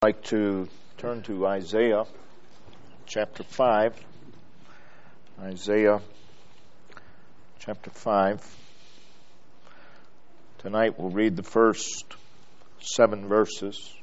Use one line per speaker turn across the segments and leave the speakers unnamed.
I'd like to turn to Isaiah chapter 5. Isaiah chapter 5. Tonight we'll read the first 7 verses.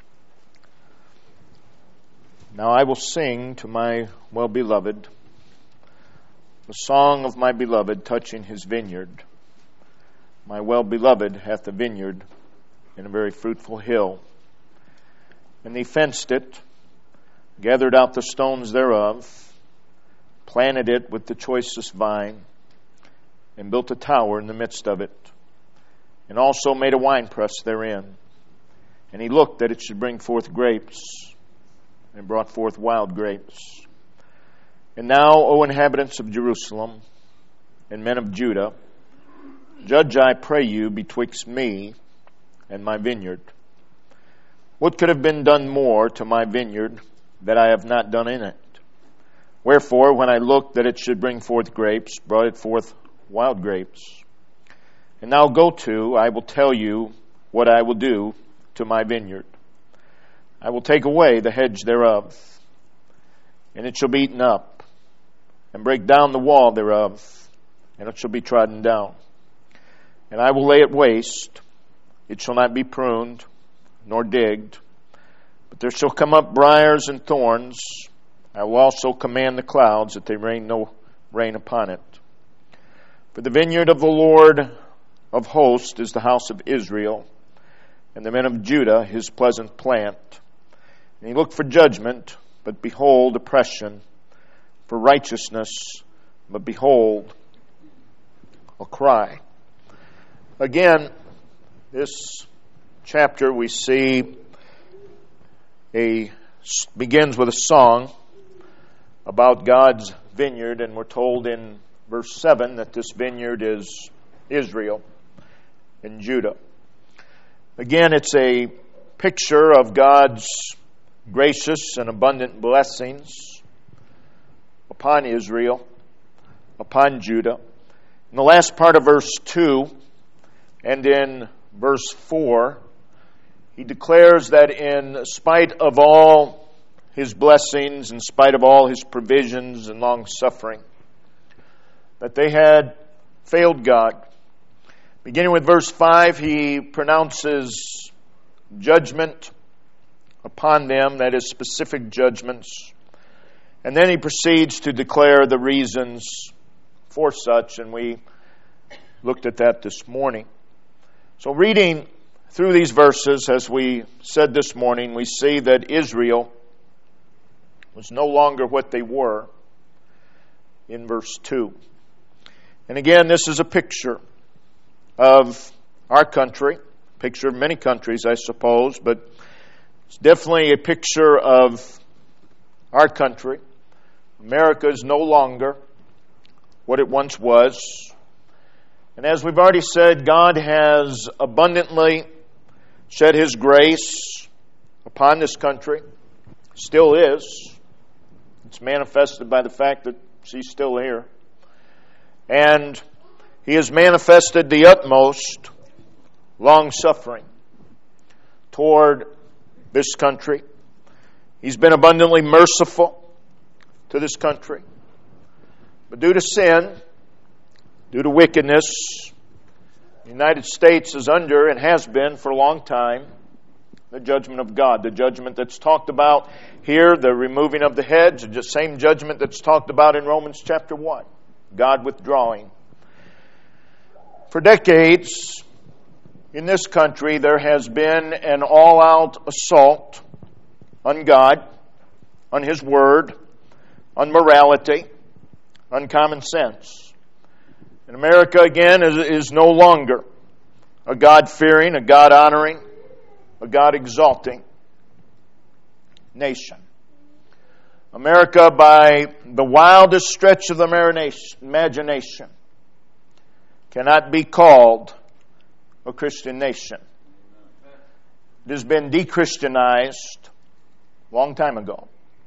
Now I will sing to my well-beloved the song of my beloved touching his vineyard. My well-beloved hath a vineyard in a very fruitful hill. And he fenced it, gathered out the stones thereof, planted it with the choicest vine, and built a tower in the midst of it, and also made a winepress therein. And he looked that it should bring forth grapes, and brought forth wild grapes. And now, O inhabitants of Jerusalem, and men of Judah, judge, I pray you, betwixt me and my vineyard. What could have been done more to my vineyard that I have not done in it? Wherefore, when I looked that it should bring forth grapes, brought it forth wild grapes. And now go to, I will tell you what I will do to my vineyard. I will take away the hedge thereof, and it shall be eaten up, and break down the wall thereof, and it shall be trodden down. And I will lay it waste, it shall not be pruned, nor digged, but there shall come up briars and thorns. I will also command the clouds that they rain no rain upon it. For the vineyard of the Lord of hosts is the house of Israel, and the men of Judah his pleasant plant. And he looked for judgment, but behold oppression, for righteousness, but behold a cry. Again, this chapter we see begins with a song about God's vineyard, and we're told in verse 7 that this vineyard is Israel and Judah. Again, it's a picture of God's gracious and abundant blessings upon Israel, upon Judah. In the last part of verse 2 and in verse 4, he declares that in spite of all his blessings, in spite of all his provisions and long-suffering, that they had failed God. Beginning with verse 5, he pronounces judgment upon them, that is, specific judgments. And then he proceeds to declare the reasons for such, and we looked at that this morning. So reading through these verses, as we said this morning, we see that Israel was no longer what they were in verse 2. And again, this is a picture of our country, a picture of many countries, I suppose, but it's definitely a picture of our country. America is no longer what it once was. And as we've already said, God has abundantly shed his grace upon this country. Still is. It's manifested by the fact that she's still here. And he has manifested the utmost long-suffering toward this country. He's been abundantly merciful to this country. But due to sin, due to wickedness, the United States is under, and has been for a long time, the judgment of God. The judgment that's talked about here, the removing of the hedge, the same judgment that's talked about in Romans chapter 1. God withdrawing. For decades, in this country, there has been an all-out assault on God, on His Word, on morality, on common sense. And America, again, is no longer a God-fearing, a God-honoring, a God-exalting nation. America, by the wildest stretch of the imagination, cannot be called a Christian nation. It has been de-Christianized a long time ago.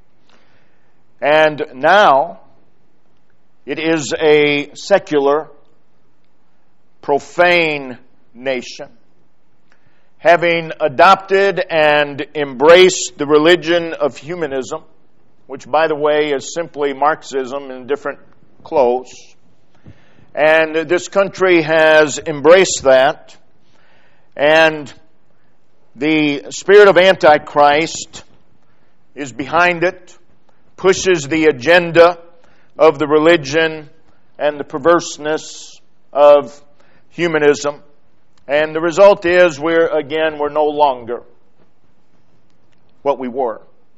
And now it is a secular, profane nation, having adopted and embraced the religion of humanism, which, by the way, is simply Marxism in different clothes. And this country has embraced that. And the spirit of Antichrist is behind it, pushes the agenda of the religion and the perverseness of humanism. And the result is we're no longer what we were.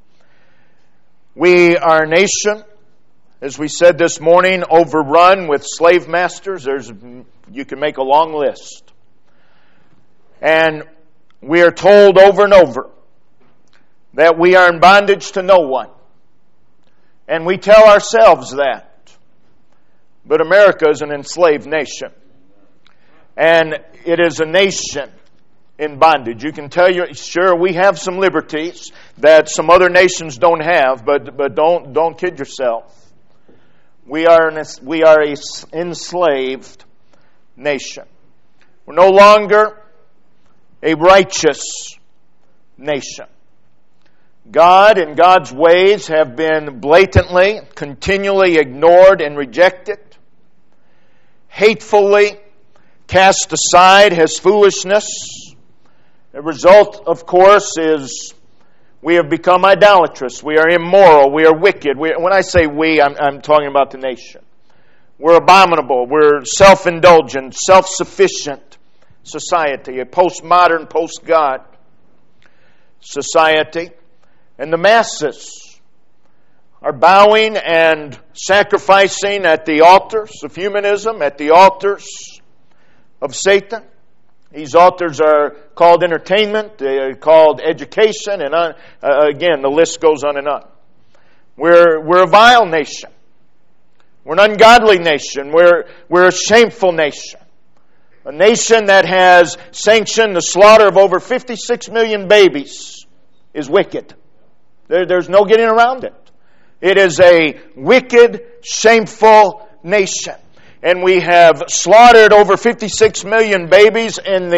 We are a nation, as we said this morning, overrun with slave masters. You can make a long list. And we are told over and over that we are in bondage to no one. And we tell ourselves that. But America is an enslaved nation. And it is a nation in bondage. You can tell you, sure, we have some liberties that some other nations don't have, but don't kid yourself. We are an enslaved nation. We're no longer a righteous nation. God and God's ways have been blatantly, continually ignored and rejected, hatefully cast aside as foolishness. The result, of course, is we have become idolatrous. We are immoral. We are wicked. When I say we, I'm talking about the nation. We're abominable. We're self-indulgent, self-sufficient society, a postmodern, post-God society. And the masses are bowing and sacrificing at the altars of humanism, at the altars of Satan. These altars are called entertainment, they are called education, and again, the list goes on and on. We're a vile nation. We're an ungodly nation. We're a shameful nation. A nation that has sanctioned the slaughter of over 56 million babies is wicked. There's no getting around it. It is a wicked, shameful nation. And we have slaughtered over 56 million babies in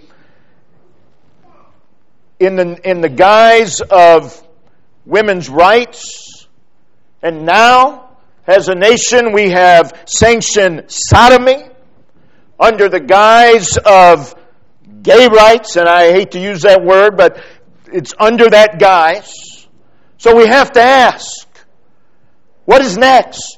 the guise of women's rights. And now, as a nation, we have sanctioned sodomy under the guise of gay rights. And I hate to use that word, but it's under that guise. So we have to ask, what is next?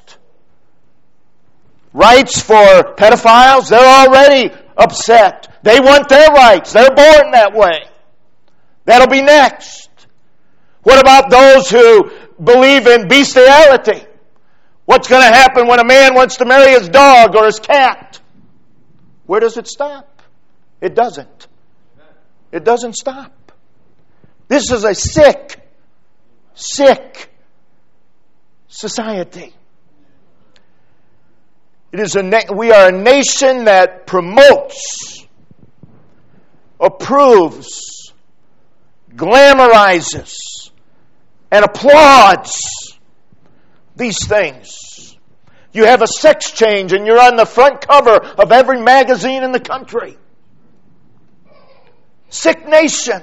Rights for pedophiles? They're already upset. They want their rights. They're born that way. That'll be next. What about those who believe in bestiality? What's going to happen when a man wants to marry his dog or his cat? Where does it stop? It doesn't. It doesn't stop. This is a sick society. We are a nation that promotes, approves, glamorizes, and applauds these things. You have a sex change and you're on the front cover of every magazine in the country. Sick nation.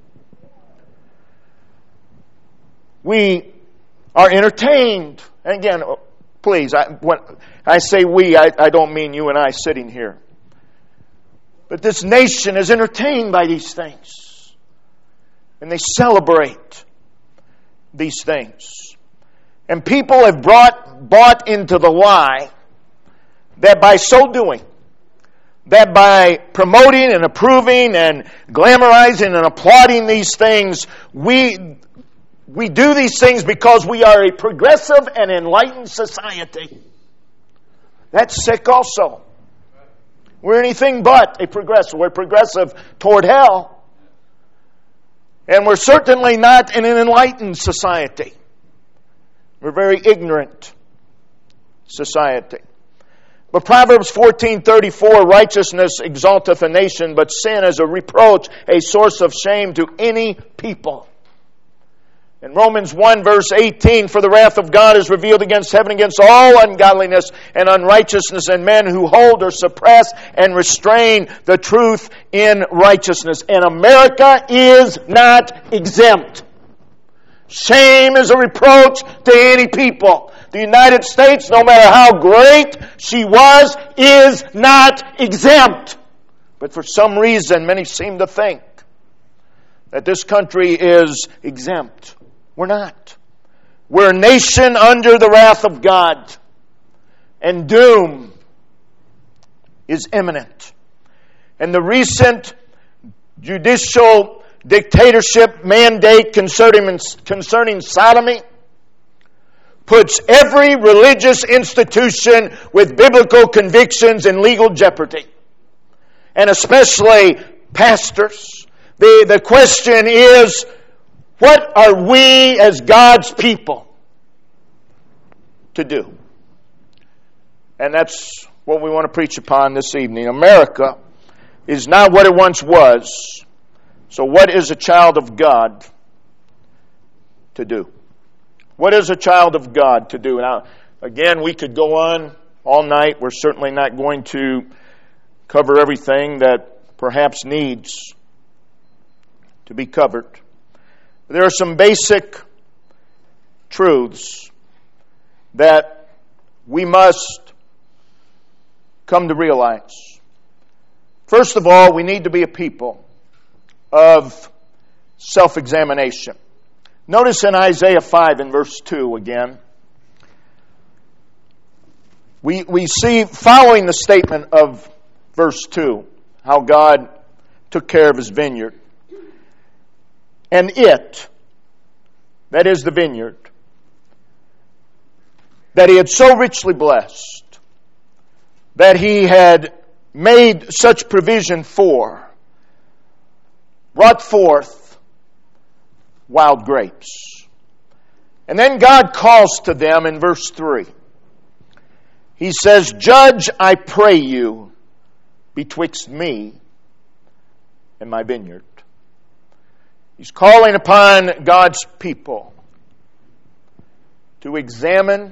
We are entertained. And again, please, when I say we, I don't mean you and I sitting here. But this nation is entertained by these things. And they celebrate these things. And people have bought into the lie that by so doing, that by promoting and approving and glamorizing and applauding these things, we do these things because we are a progressive and enlightened society. That's sick also. We're anything but a progressive. We're progressive toward hell. And we're certainly not in an enlightened society. We're a very ignorant society. But Proverbs 14:34, righteousness exalteth a nation, but sin is a reproach, a source of shame to any people. And Romans 1 verse 18, for the wrath of God is revealed against heaven, against all ungodliness and unrighteousness and men who hold or suppress and restrain the truth in righteousness. And America is not exempt. Shame is a reproach to any people. The United States, no matter how great she was, is not exempt. But for some reason, many seem to think that this country is exempt. We're not. We're a nation under the wrath of God. And doom is imminent. And the recent judicial dictatorship mandate concerning sodomy puts every religious institution with biblical convictions in legal jeopardy. And especially pastors. The question is, what are we as God's people to do? And that's what we want to preach upon this evening. America is not what it once was. So what is a child of God to do? What is a child of God to do? Now, again, we could go on all night. We're certainly not going to cover everything that perhaps needs to be covered. There are some basic truths that we must come to realize. First of all, we need to be a people of self-examination. Notice in Isaiah 5 in verse 2 again, we see, following the statement of verse 2, how God took care of His vineyard. And it, that is the vineyard, that He had so richly blessed, that He had made such provision for, brought forth wild grapes. And then God calls to them in verse 3. He says, "Judge, I pray you, betwixt me and my vineyard." He's calling upon God's people to examine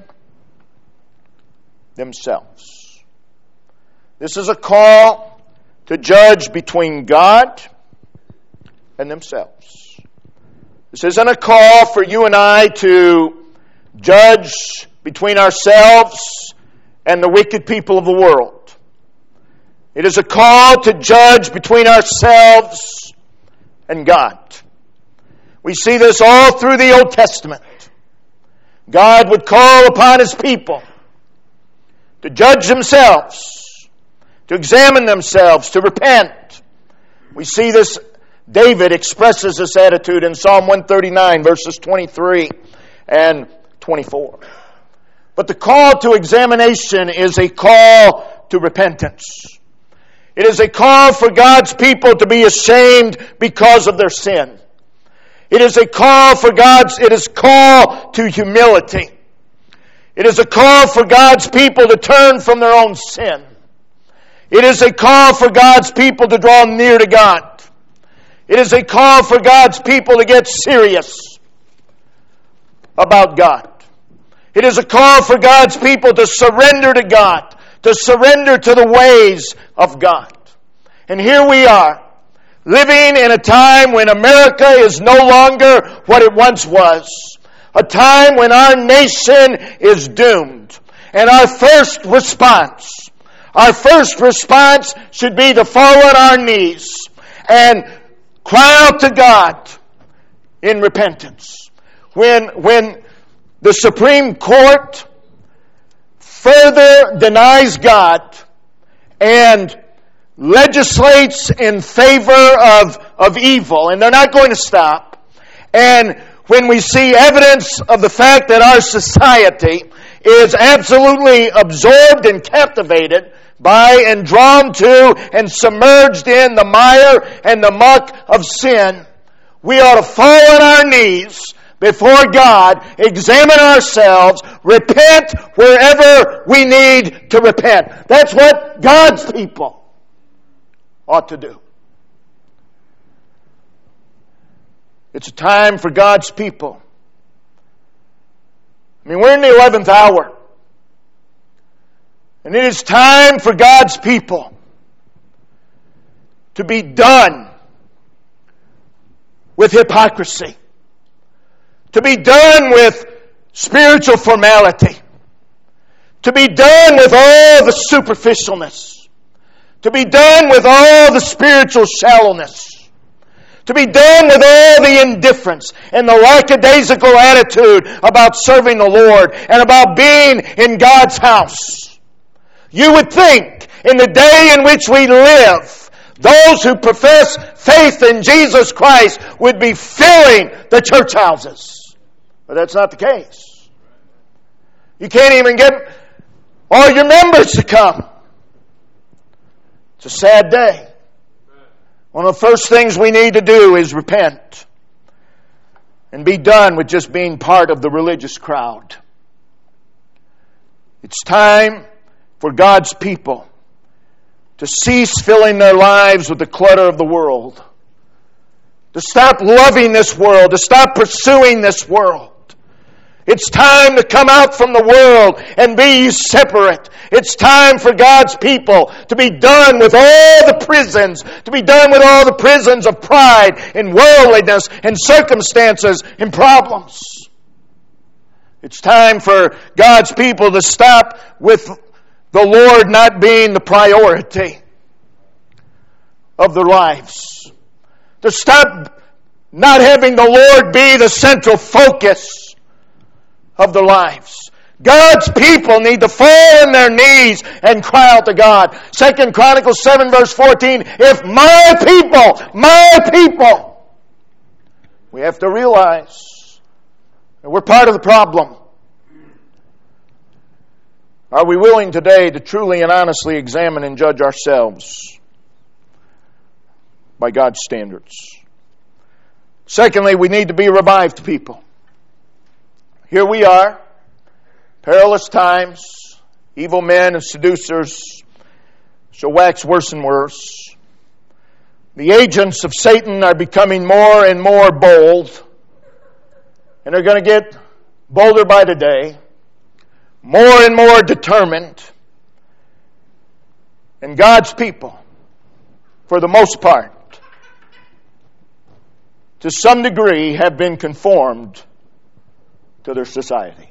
themselves. This is a call to judge between God and themselves. This isn't a call for you and I to judge between ourselves and the wicked people of the world. It is a call to judge between ourselves and God. We see this all through the Old Testament. God would call upon His people to judge themselves, to examine themselves, to repent. We see this, David expresses this attitude in Psalm 139, verses 23 and 24. But the call to examination is a call to repentance. It is a call for God's people to be ashamed because of their sin. It is a call for it is call to humility. It is a call for God's people to turn from their own sin. It is a call for God's people to draw near to God. It is a call for God's people to get serious about God. It is a call for God's people to surrender to God, to surrender to the ways of God. And here we are, living in a time when America is no longer what it once was. A time when our nation is doomed. And our first response should be to fall on our knees and cry out to God in repentance. When the Supreme Court further denies God and legislates in favor of evil, and they're not going to stop. And when we see evidence of the fact that our society is absolutely absorbed and captivated by and drawn to and submerged in the mire and the muck of sin, we ought to fall on our knees before God, examine ourselves, repent wherever we need to repent. That's what God's people ought to do. It's a time for God's people I mean, we're in the 11th hour. And it is time for God's people to be done with hypocrisy. To be done with spiritual formality. To be done with all the superficialness. To be done with all the spiritual shallowness. To be done with all the indifference and the lackadaisical attitude about serving the Lord and about being in God's house. You would think in the day in which we live, those who profess faith in Jesus Christ would be filling the church houses. But that's not the case. You can't even get all your members to come. It's a sad day. One of the first things we need to do is repent and be done with just being part of the religious crowd. It's time for God's people to cease filling their lives with the clutter of the world, to stop loving this world, to stop pursuing this world. It's time to come out from the world and be separate. It's time for God's people to be done with all the prisons, to be done with all the prisons of pride and worldliness and circumstances and problems. It's time for God's people to stop with the Lord not being the priority of their lives. To stop not having the Lord be the central focus of their lives. God's people need to fall on their knees and cry out to God. 2 Chronicles 7 verse 14, if my people, we have to realize that we're part of the problem. Are we willing today to truly and honestly examine and judge ourselves by God's standards? Secondly, we need to be revived people. Here we are, perilous times, evil men and seducers shall wax worse and worse. The agents of Satan are becoming more and more bold, and they're going to get bolder by the day, more and more determined. And God's people, for the most part, to some degree have been conformed to their society.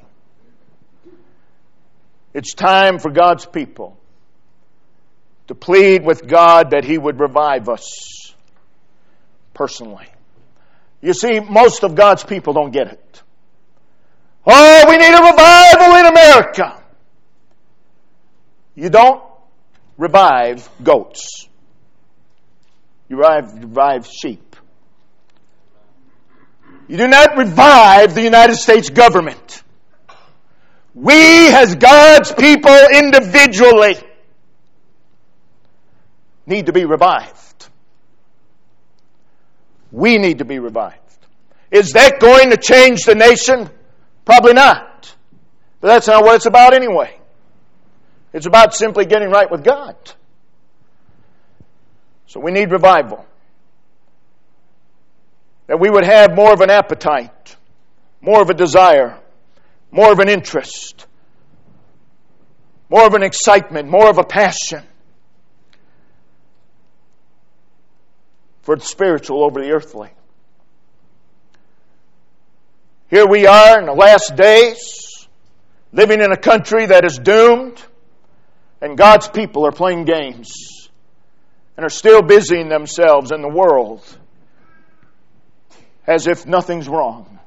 It's time for God's people to plead with God that He would revive us personally. You see, most of God's people don't get it. Oh, we need a revival in America. You don't revive goats. You revive sheep. You do not revive the United States government. We, as God's people individually, need to be revived. We need to be revived. Is that going to change the nation? Probably not. But that's not what it's about anyway. It's about simply getting right with God. So we need revival. That we would have more of an appetite, more of a desire, more of an interest, more of an excitement, more of a passion for the spiritual over the earthly. Here we are in the last days, living in a country that is doomed, and God's people are playing games and are still busying themselves in the world as if nothing's wrong.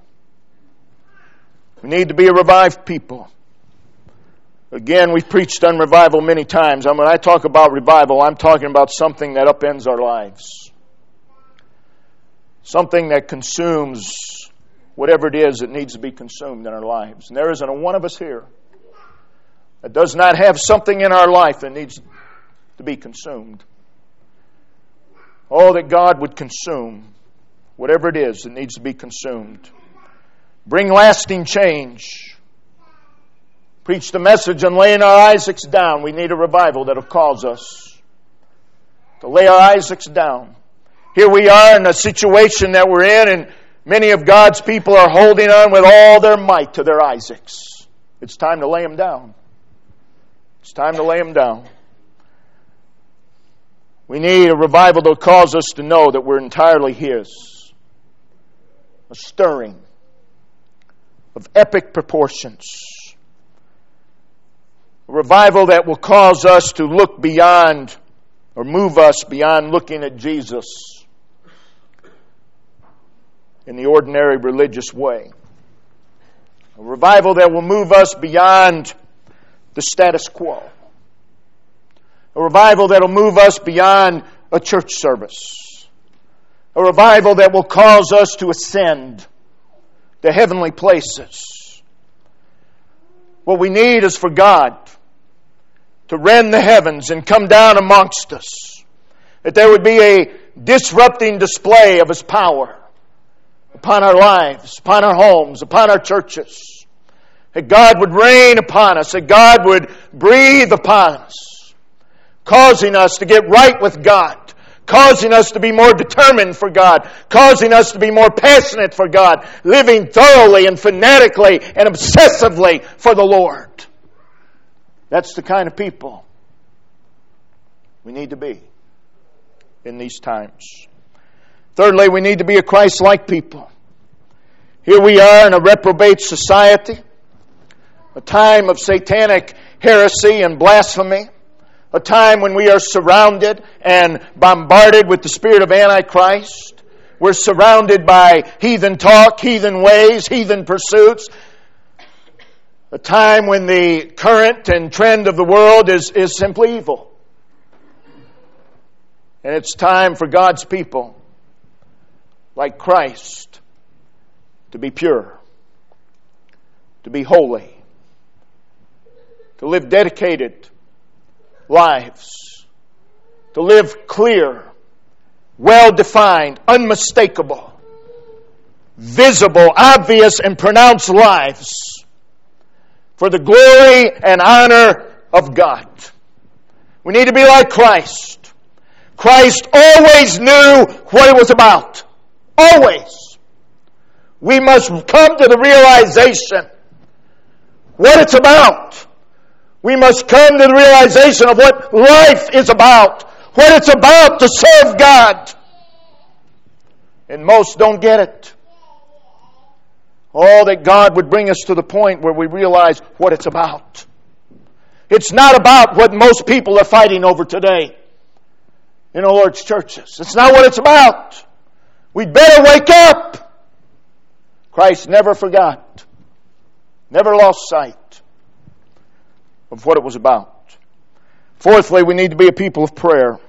We need to be a revived people. Again, we've preached on revival many times. When I talk about revival, I'm talking about something that upends our lives. Something that consumes whatever it is that needs to be consumed in our lives. And there isn't a one of us here that does not have something in our life that needs to be consumed. Oh, that God would consume whatever it is that needs to be consumed. Bring lasting change. Preach the message on laying our Isaacs down. We need a revival that will cause us to lay our Isaacs down. Here we are in a situation that we're in, and many of God's people are holding on with all their might to their Isaacs. It's time to lay them down. It's time to lay them down. We need a revival that will cause us to know that we're entirely His. A stirring of epic proportions. A revival that will cause us to look beyond, or move us beyond looking at Jesus in the ordinary religious way. A revival that will move us beyond the status quo. A revival that will move us beyond a church service. A revival that will cause us to ascend to heavenly places. What we need is for God to rend the heavens and come down amongst us. That there would be a disrupting display of His power upon our lives, upon our homes, upon our churches. That God would reign upon us, that God would breathe upon us, causing us to get right with God, causing us to be more determined for God, causing us to be more passionate for God, living thoroughly and fanatically and obsessively for the Lord. That's the kind of people we need to be in these times. Thirdly, we need to be a Christ-like people. Here we are in a reprobate society, a time of satanic heresy and blasphemy, a time when we are surrounded and bombarded with the spirit of Antichrist. We're surrounded by heathen talk, heathen ways, heathen pursuits. A time when the current and trend of the world is simply evil. And it's time for God's people, like Christ, to be pure, to be holy, to live dedicated lives, to live clear, well-defined, unmistakable, visible, obvious, and pronounced lives for the glory and honor of God. We need to be like Christ. Christ always knew what it was about. Always. We must come to the realization what it's about. We must come to the realization of what life is about. What it's about to serve God. And most don't get it. Oh, that God would bring us to the point where we realize what it's about. It's not about what most people are fighting over today in the Lord's churches. It's not what it's about. We'd better wake up. Christ never forgot, never lost sight of what it was about. Fourthly, we need to be a people of prayer.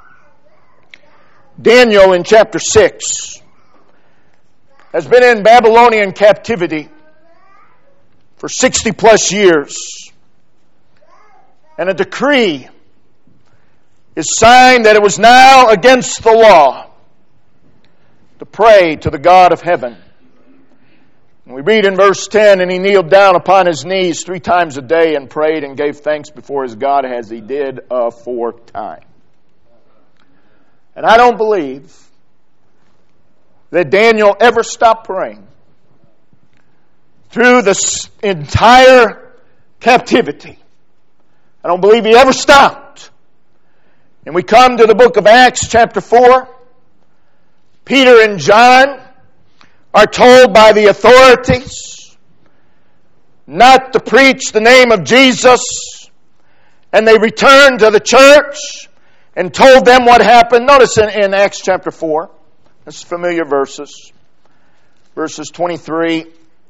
Daniel in chapter 6 has been in Babylonian captivity for 60 plus years. And a decree is signed that it was now against the law to pray to the God of heaven. And we read in verse 10, and he kneeled down upon his knees 3 times a day and prayed and gave thanks before his God as he did aforetime. And I don't believe that Daniel ever stopped praying through this entire captivity. I don't believe he ever stopped. And we come to the book of Acts chapter 4. Peter and John are told by the authorities not to preach the name of Jesus. And they returned to the church and told them what happened. Notice in Acts chapter 4. This is familiar verses. Verses 23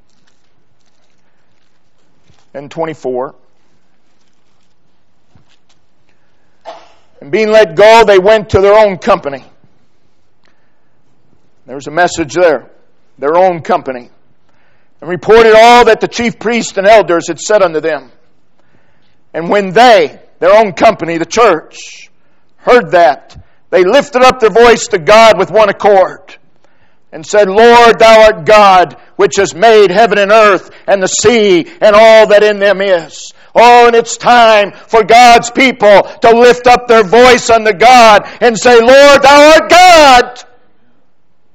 and 24. And being let go, they went to their own company. There's a message there. Their own company. And reported all that the chief priests and elders had said unto them. And when they, their own company, the church, heard that, they lifted up their voice to God with one accord and said, Lord, thou art God, which has made heaven and earth and the sea and all that in them is. Oh, and it's time for God's people to lift up their voice unto God and say, Lord, thou art God.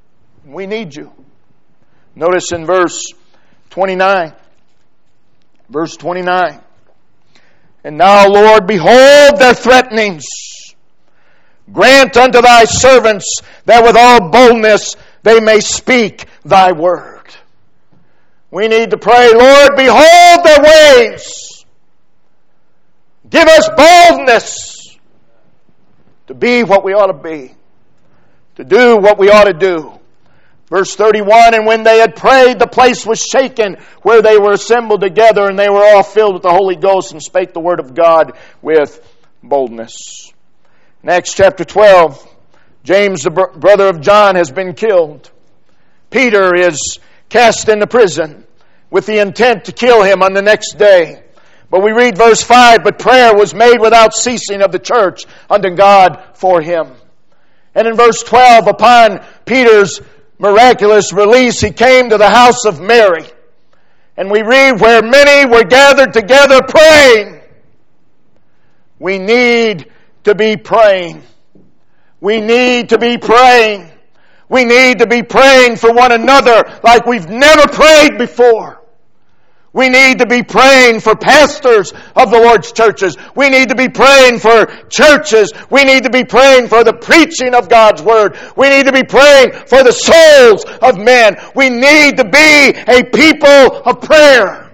We need you. Notice in verse 29, Verse 29. And now, Lord, behold their threatenings. Grant unto thy servants that with all boldness they may speak thy word. We need to pray, Lord, behold their ways. Give us boldness to be what we ought to be, to do what we ought to do. Verse 31, and when they had prayed, the place was shaken where they were assembled together, and they were all filled with the Holy Ghost and spake the word of God with boldness. In Acts chapter 12, James, the brother of John, has been killed. Peter is cast into prison with the intent to kill him on the next day. But we read verse 5, but prayer was made without ceasing of the church unto God for him. And in verse 12, upon Peter's miraculous release, he came to the house of Mary. And we read where many were gathered together praying. We need to be praying. We need to be praying. We need to be praying for one another like we've never prayed before. We need to be praying for pastors of the Lord's churches. We need to be praying for churches. We need to be praying for the preaching of God's Word. We need to be praying for the souls of men. We need to be a people of prayer.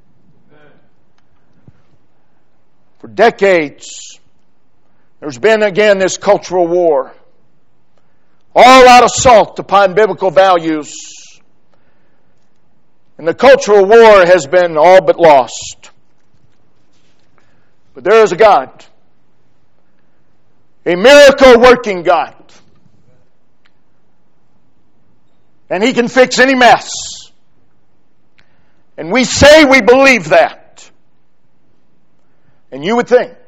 For decades, there's been again this cultural war. All-out assault upon biblical values. And the cultural war has been all but lost. But there is a God. A miracle-working God. And He can fix any mess. And we say we believe that. And you would think,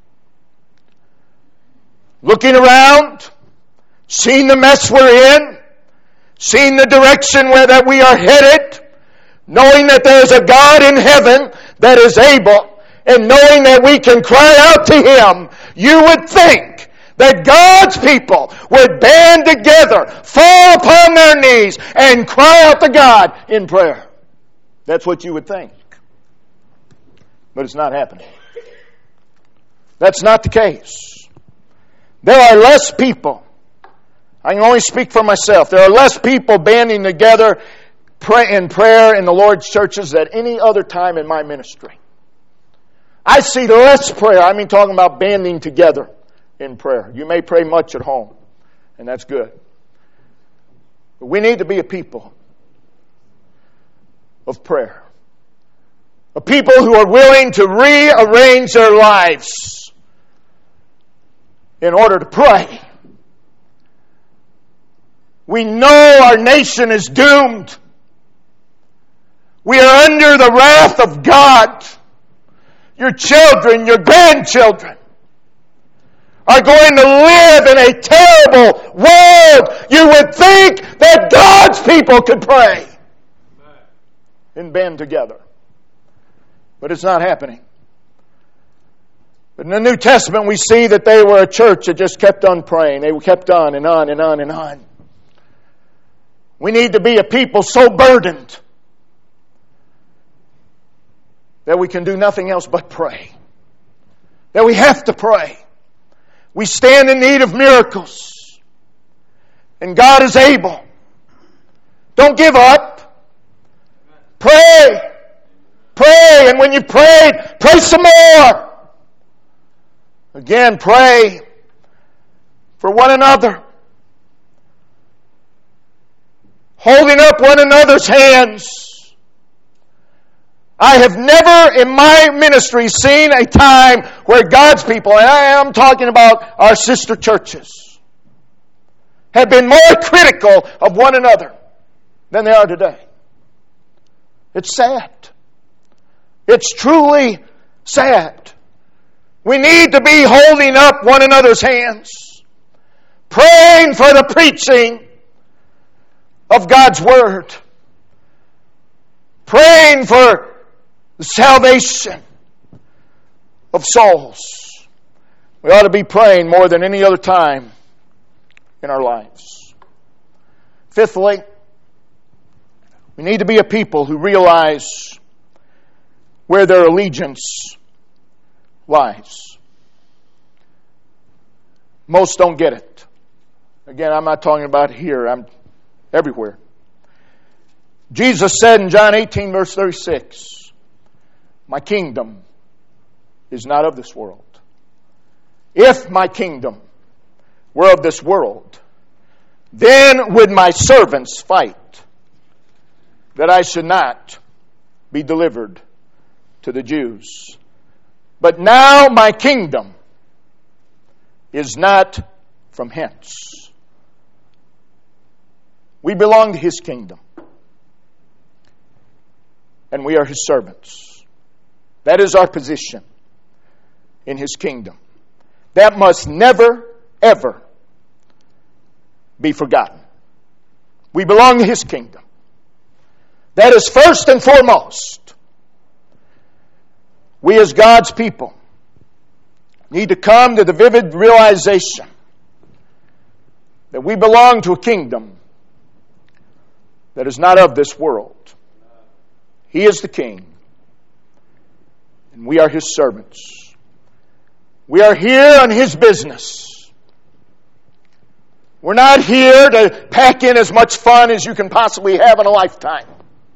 looking around, seeing the mess we're in, seeing the direction where that we are headed, knowing that there's a God in heaven that is able, and knowing that we can cry out to Him, you would think that God's people would band together, fall upon their knees, and cry out to God in prayer. That's what you would think. But it's not happening. That's not the case. There are less people. I can only speak for myself. There are less people banding together in prayer in the Lord's churches than any other time in my ministry. I see less prayer. I mean talking about banding together in prayer. You may pray much at home, and that's good. But we need to be a people of prayer. A people who are willing to rearrange their lives in order to pray. We know our nation is doomed. We are under the wrath of God. Your children, your grandchildren are going to live in a terrible world. You would think that God's people could pray and band together. But it's not happening. But in the New Testament we see that they were a church that just kept on praying. They kept on and on and on and on. We need to be a people so burdened that we can do nothing else but pray. That we have to pray. We stand in need of miracles. And God is able. Don't give up. Pray. Pray. And when you prayed, pray some more. Again, pray for one another. Holding up one another's hands. I have never in my ministry seen a time where God's people, and I am talking about our sister churches, have been more critical of one another than they are today. It's sad. It's truly sad. We need to be holding up one another's hands, praying for the preaching of God's Word, praying for the salvation of souls. We ought to be praying more than any other time in our lives. Fifthly, we need to be a people who realize where their allegiance lies. Most don't get it. Again, I'm not talking about here. I'm everywhere. Jesus said in John 18, verse 36, my kingdom is not of this world. If my kingdom were of this world, then would my servants fight that I should not be delivered to the Jews. But now my kingdom is not from hence. We belong to His kingdom. And we are His servants. That is our position in His kingdom. That must never, ever be forgotten. We belong to His kingdom. That is first and foremost. We as God's people need to come to the vivid realization that we belong to a kingdom that is not of this world. He is the King, and we are His servants. We are here on His business. We're not here to pack in as much fun as you can possibly have in a lifetime.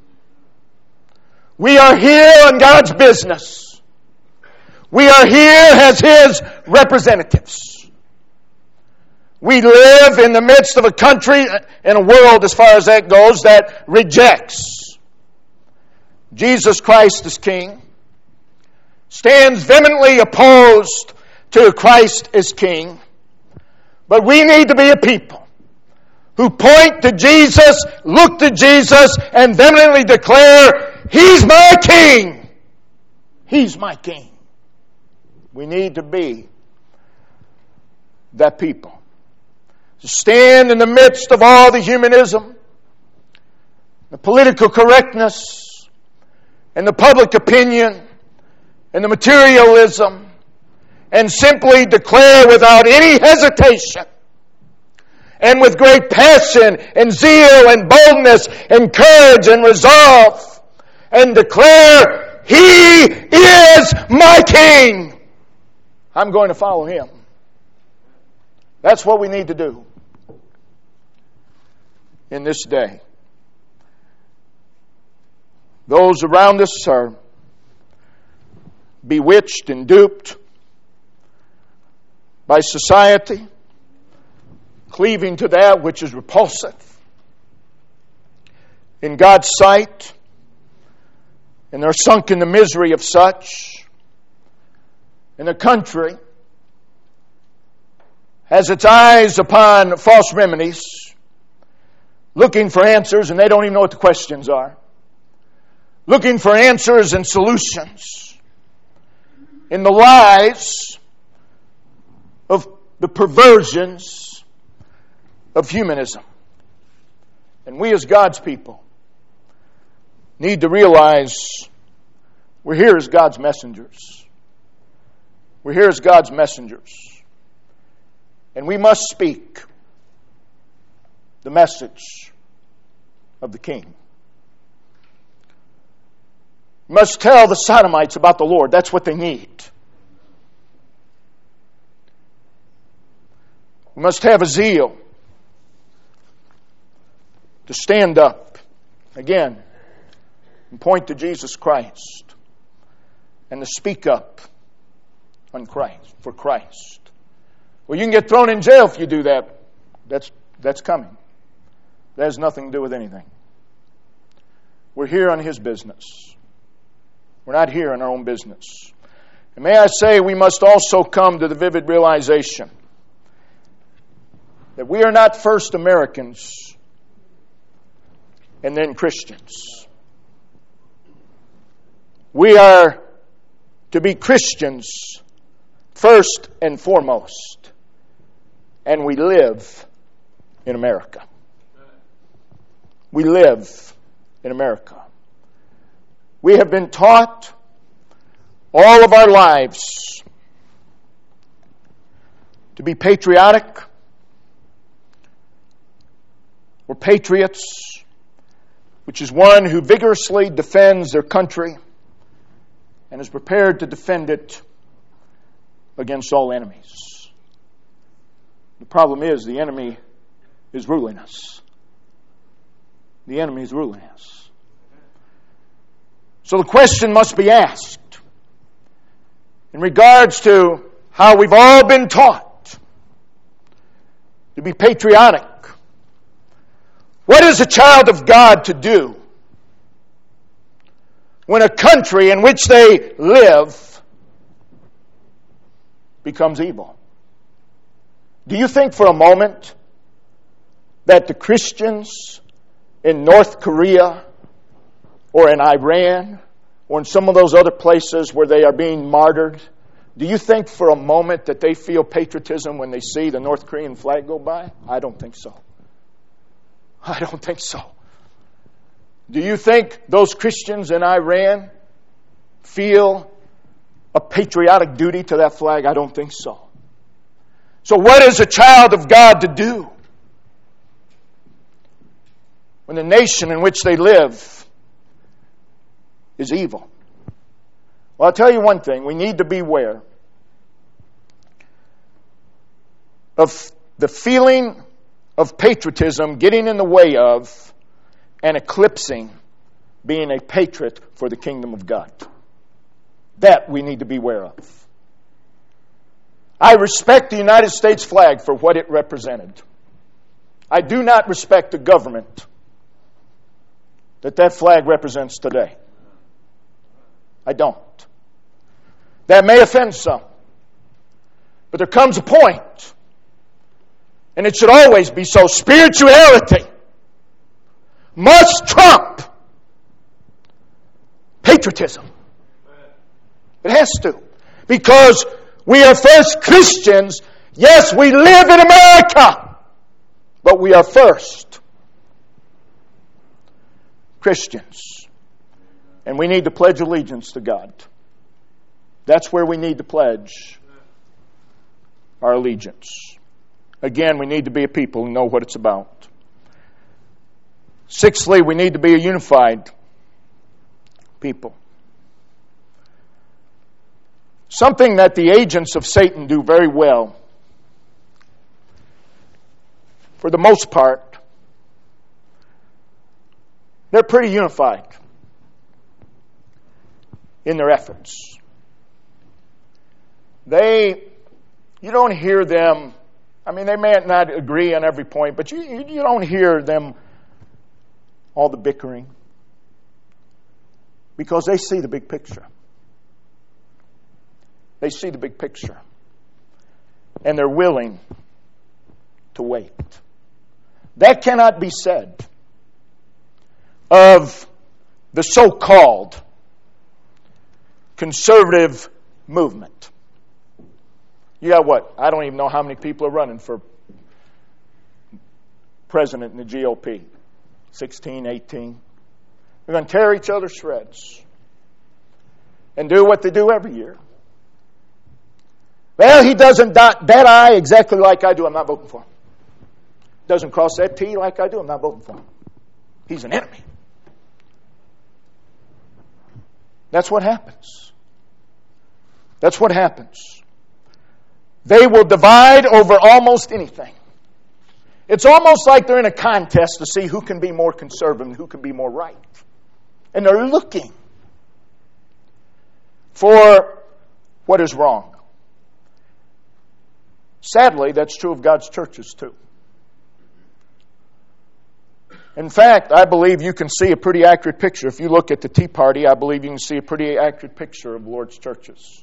We are here on God's business. We are here as His representatives. We live in the midst of a country and a world, as far as that goes, that rejects Jesus Christ as King, stands vehemently opposed to Christ as King. But we need to be a people who point to Jesus, look to Jesus, and vehemently declare, He's my King! He's my King. We need to be that people. To stand in the midst of all the humanism, the political correctness, and the public opinion, and the materialism, and simply declare without any hesitation, and with great passion, and zeal, and boldness, and courage, and resolve, and declare, He is my King! I'm going to follow Him. That's what we need to do in this day. Those around us are bewitched and duped by society, cleaving to that which is repulsive in God's sight, and they're sunk in the misery of such. And the country has its eyes upon false remedies, looking for answers, and they don't even know what the questions are. Looking for answers and solutions in the lies of the perversions of humanism. And we as God's people need to realize we're here as God's messengers. We're here as God's messengers. And we must speak the message of the King. We must tell the Sodomites about the Lord. That's what they need. We must have a zeal to stand up again and point to Jesus Christ and to speak up on Christ, for Christ. Well, you can get thrown in jail if you do that. That's coming. That has nothing to do with anything. We're here on His business. We're not here on our own business. And may I say, we must also come to the vivid realization that we are not first Americans and then Christians. We are to be Christians first and foremost. And we live in America. We live in America. We have been taught all of our lives to be patriotic. We're patriots, which is one who vigorously defends their country and is prepared to defend it against all enemies. The problem is the enemy is ruling us. The enemy is ruling us. So the question must be asked in regards to how we've all been taught to be patriotic. What is a child of God to do when a country in which they live becomes evil? Do you think for a moment that the Christians in North Korea or in Iran or in some of those other places where they are being martyred, do you think for a moment that they feel patriotism when they see the North Korean flag go by? I don't think so. I don't think so. Do you think those Christians in Iran feel a patriotic duty to that flag? I don't think so. So what is a child of God to do when the nation in which they live is evil? Well, I'll tell you one thing. We need to beware of the feeling of patriotism getting in the way of and eclipsing being a patriot for the kingdom of God. That we need to beware of. I respect the United States flag for what it represented. I do not respect the government that flag represents today. I don't. That may offend some. But there comes a point, and it should always be so, spirituality must trump patriotism. It has to. Because we are first Christians. Yes, we live in America, but we are first Christians. And we need to pledge allegiance to God. That's where we need to pledge our allegiance. Again, we need to be a people who know what it's about. Sixthly, we need to be a unified people. Something that the agents of Satan do very well, for the most part, they're pretty unified in their efforts. You don't hear them, they may not agree on every point, but you don't hear them all the bickering, because they see the big picture. They see the big picture. And they're willing to wait. That cannot be said of the so-called conservative movement. You got what? I don't even know how many people are running for president in the GOP. 16, 18. They're going to tear each other to shreds and do what they do every year. Well, he doesn't dot that I exactly like I do. I'm not voting for him. Doesn't cross that T like I do. I'm not voting for him. He's an enemy. That's what happens. That's what happens. They will divide over almost anything. It's almost like they're in a contest to see who can be more conservative and who can be more right. And they're looking for what is wrong. Sadly, that's true of God's churches too. In fact, I believe you can see a pretty accurate picture. If you look at the Tea Party, I believe you can see a pretty accurate picture of the Lord's churches.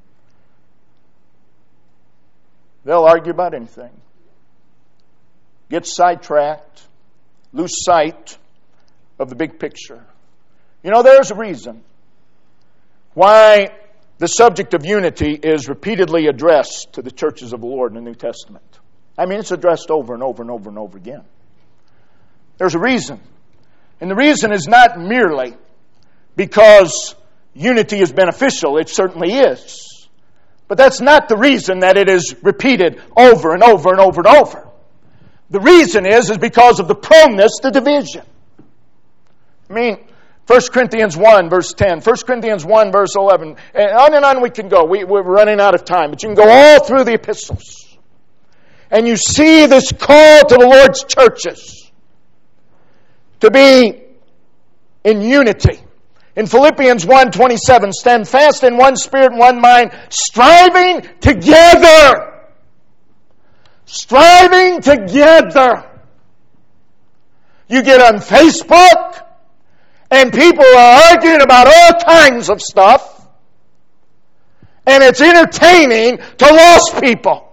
They'll argue about anything. Get sidetracked, lose sight of the big picture. There's a reason why the subject of unity is repeatedly addressed to the churches of the Lord in the New Testament. It's addressed over and over and over and over again. There's a reason. And the reason is not merely because unity is beneficial. It certainly is. But that's not the reason that it is repeated over and over and over and over. The reason is because of the proneness to division. 1 Corinthians 1, verse 10. 1 Corinthians 1, verse 11. And on we can go. We're running out of time. But you can go all through the epistles. And you see this call to the Lord's churches to be in unity. In Philippians 1:27, stand fast in one spirit and one mind, striving together. Striving together. You get on Facebook, and people are arguing about all kinds of stuff, and it's entertaining to lost people.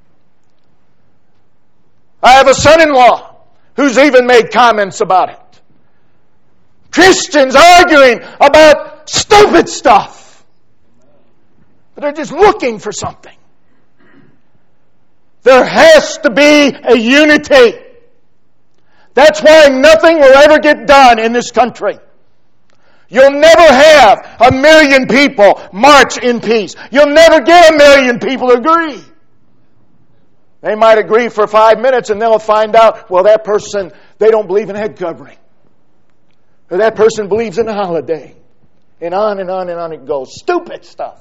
I have a son-in-law who's even made comments about it. Christians arguing about stupid stuff. But they're just looking for something. There has to be a unity. That's why nothing will ever get done in this country. You'll never have 1 million people march in peace. You'll never get 1 million people to agree. They might agree for 5 minutes and they'll find out, well, that person, they don't believe in head covering. Or that person believes in a holiday. And on and on and on it goes. Stupid stuff.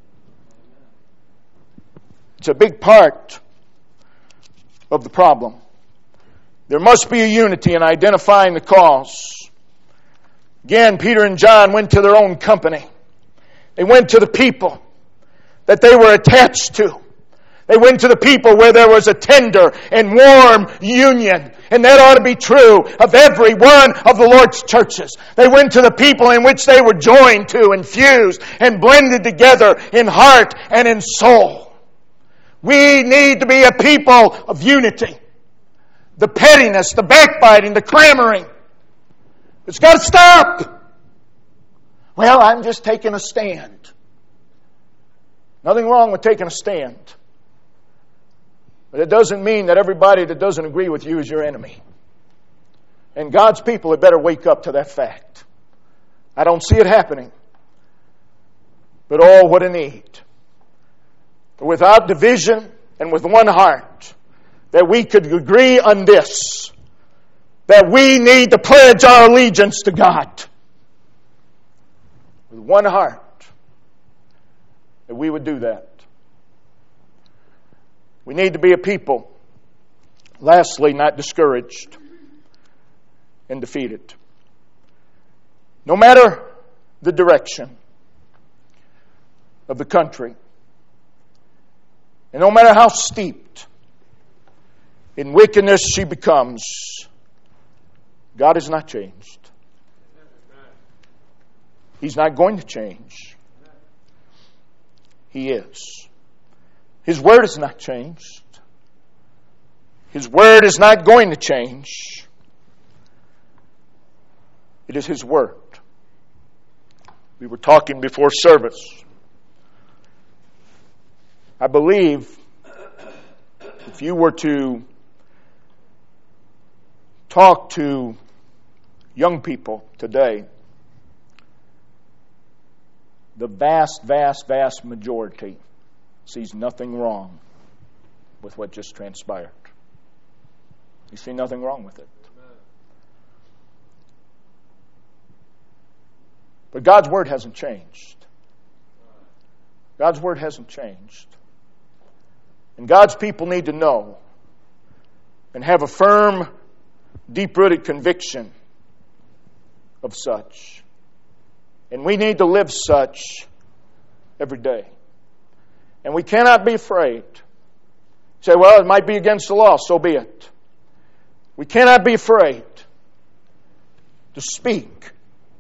It's a big part of the problem. There must be a unity in identifying the cause. Again, Peter and John went to their own company. They went to the people that they were attached to. They went to the people where there was a tender and warm union. And that ought to be true of every one of the Lord's churches. They went to the people in which they were joined to and fused and blended together in heart and in soul. We need to be a people of unity. The pettiness, the backbiting, the clamoring. It's got to stop. Well, I'm just taking a stand. Nothing wrong with taking a stand. But it doesn't mean that everybody that doesn't agree with you is your enemy. And God's people had better wake up to that fact. I don't see it happening. But oh, what a need. Without division and with one heart, that we could agree on this, that we need to pledge our allegiance to God. With one heart, that we would do that. We need to be a people, lastly, not discouraged and defeated. No matter the direction of the country, and no matter how steeped in wickedness she becomes, God has not changed. He's not going to change. He is. His word has not changed. His word is not going to change. It is His word. We were talking before service. I believe if you were to talk to young people today, the vast, vast, vast majority sees nothing wrong with what just transpired. You see nothing wrong with it. But God's word hasn't changed. God's word hasn't changed. And God's people need to know and have a firm, deep-rooted conviction of such. And we need to live such every day. And we cannot be afraid. Say, well, it might be against the law, so be it. We cannot be afraid to speak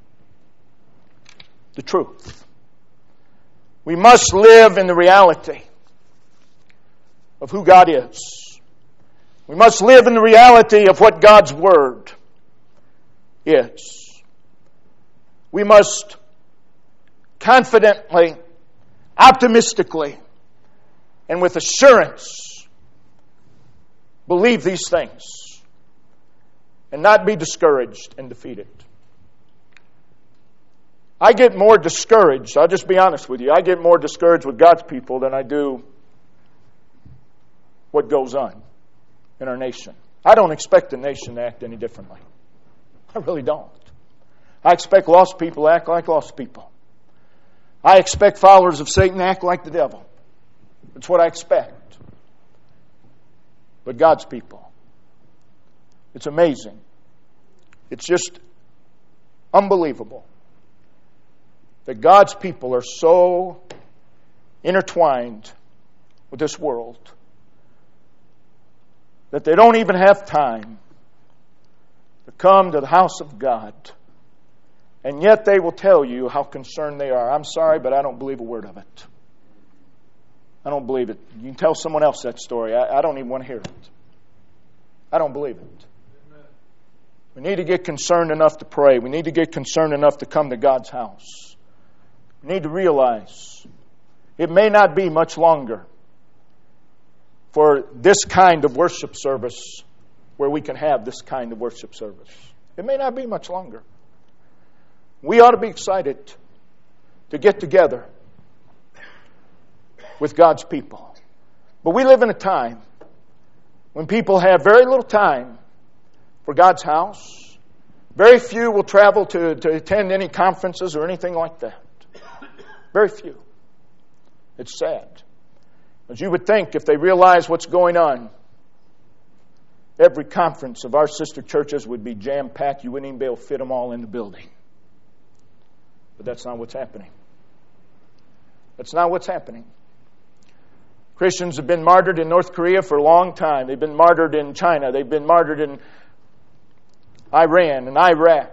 the truth. We must live in the reality of who God is. We must live in the reality of what God's Word is. We must confidently, optimistically, and with assurance believe these things and not be discouraged and defeated. I get more discouraged, I'll just be honest with you, I get more discouraged with God's people than I do what goes on in our nation. I don't expect the nation to act any differently. I really don't. I expect lost people to act like lost people. I expect followers of Satan to act like the devil. That's what I expect. But God's people, it's amazing. It's just unbelievable that God's people are so intertwined with this world that they don't even have time to come to the house of God. And yet they will tell you how concerned they are. I'm sorry, but I don't believe a word of it. I don't believe it. You can tell someone else that story. I don't even want to hear it. I don't believe it. We need to get concerned enough to pray. We need to get concerned enough to come to God's house. We need to realize it may not be much longer for this kind of worship service where we can have this kind of worship service. It may not be much longer. We ought to be excited to get together with God's people. But we live in a time when people have very little time for God's house. Very few will travel to attend any conferences or anything like that. Very few. It's sad. As you would think, if they realize what's going on, every conference of our sister churches would be jam-packed. You wouldn't even be able to fit them all in the building. But that's not what's happening. That's not what's happening. Christians have been martyred in North Korea for a long time. They've been martyred in China. They've been martyred in Iran and Iraq.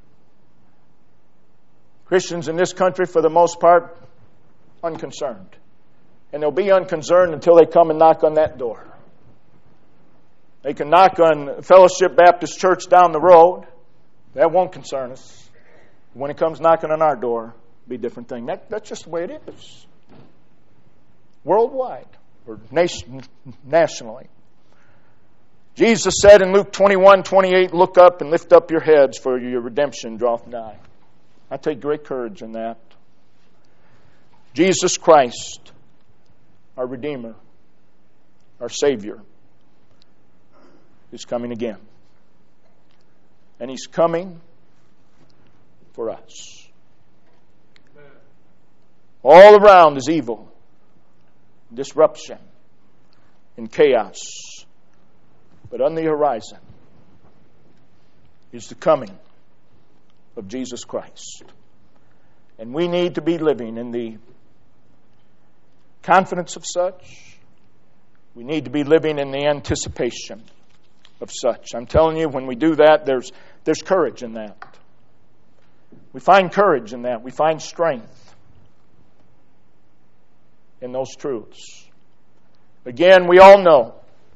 Christians in this country, for the most part, unconcerned. And they'll be unconcerned until they come and knock on that door. They can knock on Fellowship Baptist Church down the road. That won't concern us. When it comes knocking on our door, it'll be a different thing. That's just the way it is. Worldwide, or nationally. Jesus said in Luke 21:28, "Look up and lift up your heads, for your redemption draweth nigh." I take great courage in that. Jesus Christ, our Redeemer, our Savior, is coming again. And He's coming for us. All around is evil, disruption, and chaos. But on the horizon is the coming of Jesus Christ. And we need to be living in the confidence of such. We need to be living in the anticipation of such. I'm telling you, when we do that, there's courage in that. We find courage in that. We find strength in those truths. Again, we all know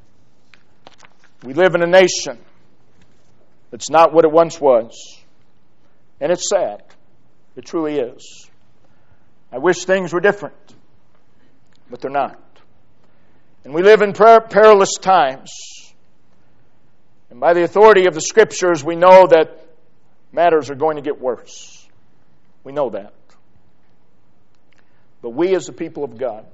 we live in a nation that's not what it once was. And it's sad. It truly is. I wish things were different, but they're not. And we live in perilous times. And by the authority of the Scriptures, we know that matters are going to get worse. We know that. But we as the people of God,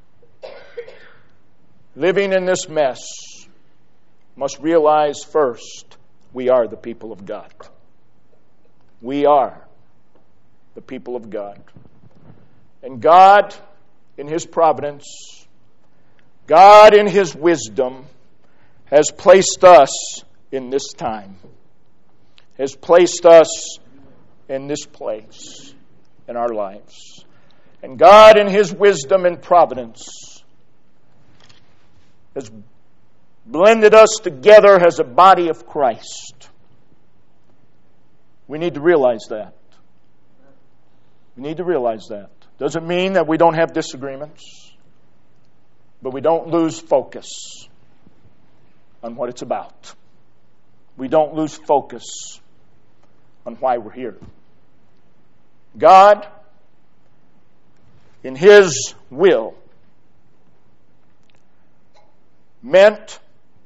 living in this mess, must realize first, we are the people of God. We are the people of God. And God, in His providence, God in His wisdom, has placed us in this time. Has placed us in this place in our lives. And God in His wisdom and providence has blended us together as a body of Christ. We need to realize that. We need to realize that. Doesn't mean that we don't have disagreements, but we don't lose focus on what it's about. We don't lose focus on why we're here. God, in His will, meant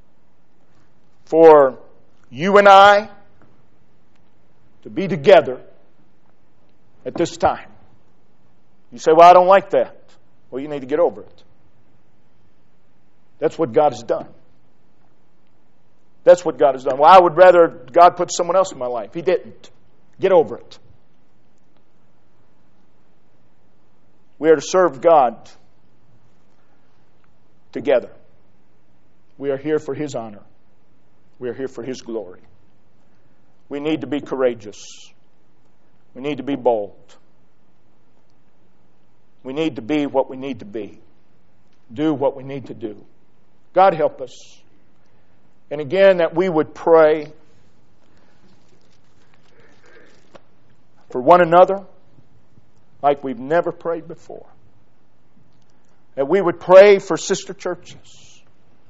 for you and I to be together at this time. You say, well, I don't like that. Well, you need to get over it. That's what God has done. That's what God has done. Well, I would rather God put someone else in my life. He didn't. Get over it. We are to serve God together. We are here for His honor. We are here for His glory. We need to be courageous. We need to be bold. We need to be what we need to be. Do what we need to do. God help us. And again, that we would pray for one another like we've never prayed before. That we would pray for sister churches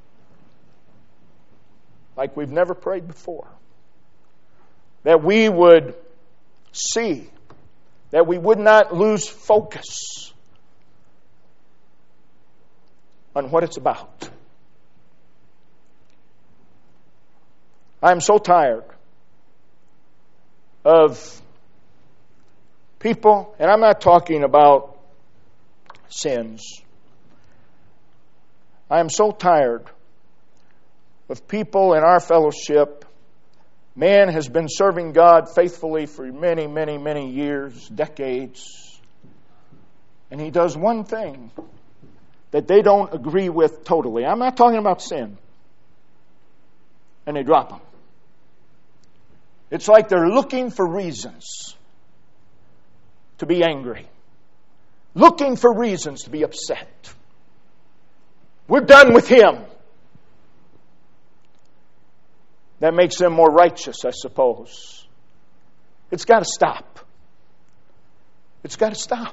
like we've never prayed before. That we would see, that we would not lose focus on what it's about. I'm so tired of people, and I'm not talking about sins. I am so tired of people in our fellowship. Man has been serving God faithfully for many, many, many years, decades. And he does one thing that they don't agree with totally. I'm not talking about sin. And they drop them. It's like they're looking for reasons to be angry. Looking for reasons to be upset. We're done with him. That makes them more righteous, I suppose. It's got to stop. It's got to stop.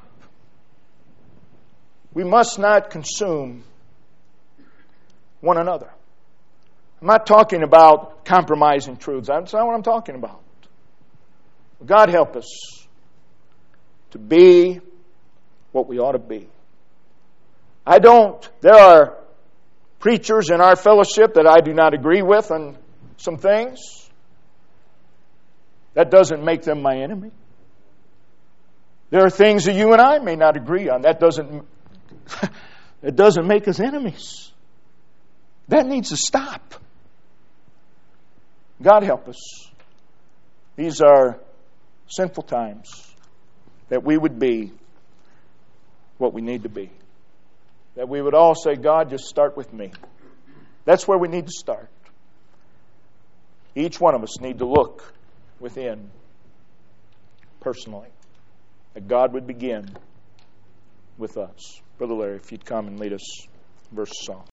We must not consume one another. I'm not talking about compromising truths. That's not what I'm talking about. God help us to be what we ought to be. There are preachers in our fellowship that I do not agree with on some things. That doesn't make them my enemy. There are things that you and I may not agree on. That doesn't make us enemies. That needs to stop. God help us. These are sinful times. That we would be what we need to be. That we would all say, God, just start with me. That's where we need to start. Each one of us need to look within personally. That God would begin with us. Brother Larry, if you'd come and lead us verse song.